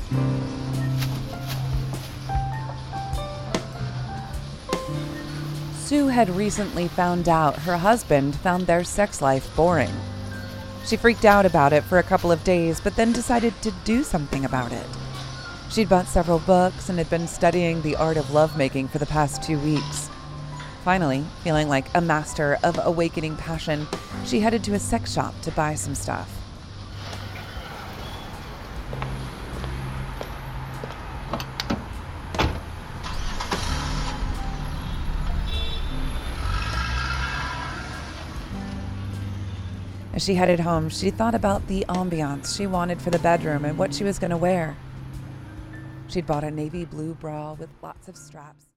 Sue had recently found out her husband found their sex life boring. She freaked out about it for a couple of days, but then decided to do something about it. She'd bought several books and had been studying the art of lovemaking for the past 2 weeks. Finally, feeling like a master of awakening passion, she headed to a sex shop to buy some stuff. As she headed home, she thought about the ambiance she wanted for the bedroom and what she was going to wear. She'd bought a navy blue bra with lots of straps.